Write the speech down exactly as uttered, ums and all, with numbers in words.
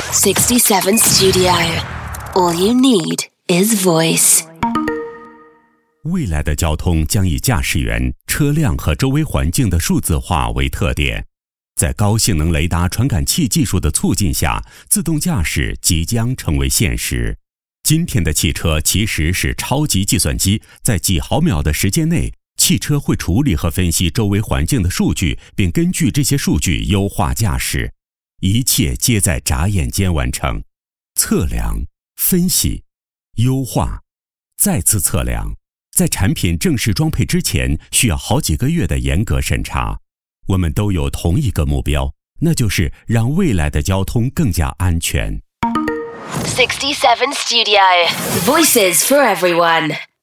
sixty-seven Studio. All you need is voice. 未来的交通将以驾驶员、车辆和周围环境的数字化为特点。在高性能雷达传感器技术的促进下，自动驾驶即将成为现实。今天的汽车其实是超级计算机，在几毫秒的时间内，汽车会处理和分析周围环境的数据，并根据这些数据优化驾驶。一切皆在眨眼间完成。测量、分析、优化，再次测量。在产品正式装配之前，需要好几个月的严格审查。我们都有同一个目标，那就是让未来的交通更加安全。 sixty-seven Studio. Voices for everyone.